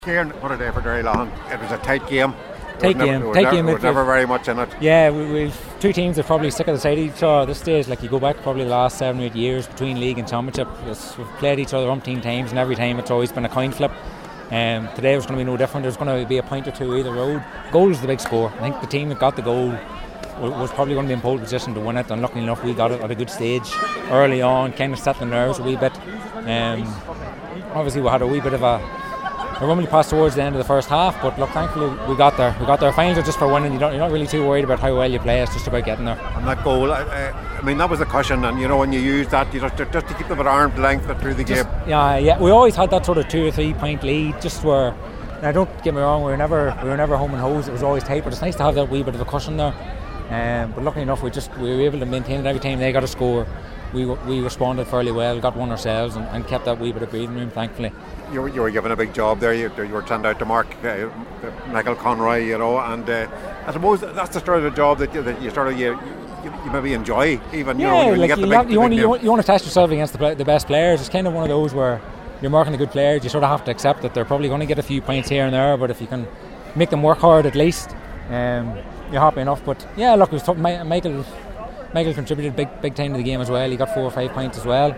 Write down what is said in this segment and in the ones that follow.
Kieran, what a day for Derry Laughlin. It was a tight game. Tight game. There was never very much in it. Yeah, we've two teams that are probably sick of the sight of each other at this stage. Like, you go back probably the last 7 or 8 years between league and championship. We've played each other umpteen times, and every time it's always been a coin flip. Today was going to be no different. There's going to be a point or two either road. Goal is the big score. I think the team that got the goal was probably going to be in pole position to win it, and luckily enough we got it at a good stage early on, kind of set the nerves a wee bit. Obviously we had a wee bit of a rumbly pass towards the end of the first half, but look, thankfully we got there. Finals are just for winning. You're not really too worried about how well you play. It's just about getting there. And that goal, I mean, that was a cushion, and when you use that, you just to keep them at arm's length through the game. Yeah, we always had that sort of 2 or 3 point lead, just where. Now, don't get me wrong, we were never home and hose. It was always tight, but it's nice to have that wee bit of a cushion there. But luckily enough, we were able to maintain it every time they got a score. We responded fairly well, got one ourselves, and kept that wee bit of breathing room, thankfully. You were given a big job there. You were sent out to mark Michael Conroy, and I suppose that's the sort of the job that you maybe enjoy, even. You want to test yourself against the best players. It's kind of one of those where you're marking the good players. You sort of have to accept that they're probably going to get a few points here and there, but if you can make them work hard at least, you're happy enough. But yeah, look, it was tough. Michael contributed big time to the game as well. He got 4 or 5 points as well.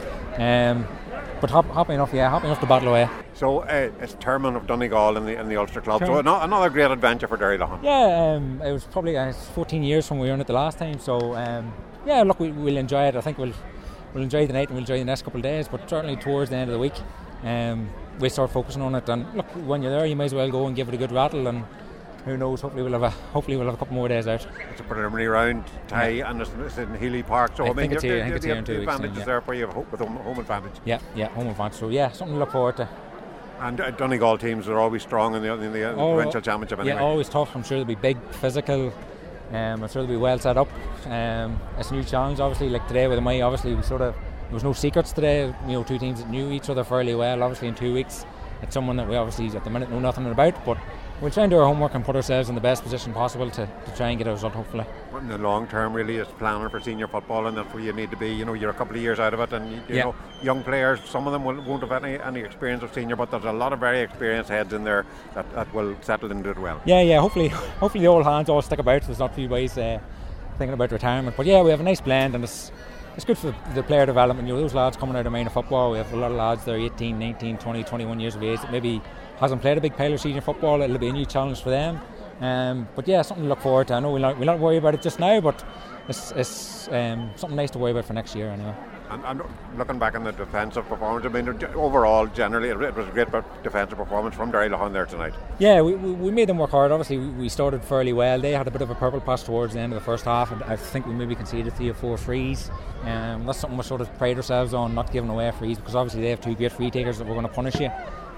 But happy enough to battle away. So it's Termon of Donegal in the Ulster Club. So another great adventure for Derry Laughlin. Yeah, it was probably 14 years from we were in it the last time. So look, we'll enjoy it. I think we'll enjoy the night and we'll enjoy the next couple of days. But certainly towards the end of the week, we'll start focusing on it. And look, when you're there, you might as well go and give it a good rattle. And who knows? Hopefully we'll have a couple more days out. It's a preliminary round tie, and it's in Healy Park. So I think it's here in 2 weeks. The advantage is there for you with home advantage. Yeah, home advantage. So something to look forward to. And Donegal teams are always strong in the provincial championship. Anyway. Yeah, always tough. I'm sure they'll be big, physical. I'm sure they'll be well set up. It's a new challenge, obviously. Like today with May, obviously there was no secrets today. Two teams that knew each other fairly well. Obviously in 2 weeks, it's someone that we obviously at the minute know nothing about, but we'll try and do our homework and put ourselves in the best position possible to try and get a result, hopefully. In the long term, really, is planning for senior football, and that's where you need to be. You're a couple of years out of it, and you know, young players, some of them won't have any experience of senior, but there's a lot of very experienced heads in there that will settle into it well. Yeah, hopefully the old hands all stick about. There's not a few ways thinking about retirement, but we have a nice blend, and it's good for the player development. Those lads coming out of minor football, we have a lot of lads that are 18, 19, 20, 21 years of age that maybe hasn't played a big pile of senior football. It'll be a new challenge for them. But something to look forward to. I know we'll not worry about it just now, but it's something nice to worry about for next year anyway. And looking back on the defensive performance, I mean, overall, generally, it was a great defensive performance from Derry Laughlin there tonight. Yeah, we made them work hard. Obviously, we started fairly well. They had a bit of a purple patch towards the end of the first half, and I think we maybe conceded 3 or 4 frees. That's something we sort of pride ourselves on, not giving away frees, because obviously they have 2 great free takers that were going to punish you.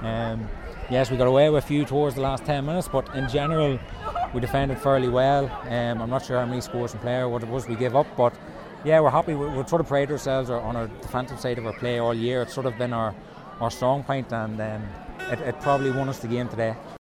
Yes, we got away with a few towards the last 10 minutes, but in general, we defended fairly well. I'm not sure how many scores from player, what it was we gave up, but we're happy. We've sort of prided ourselves on our defensive side of our play all year. It's sort of been our strong point, and it probably won us the game today.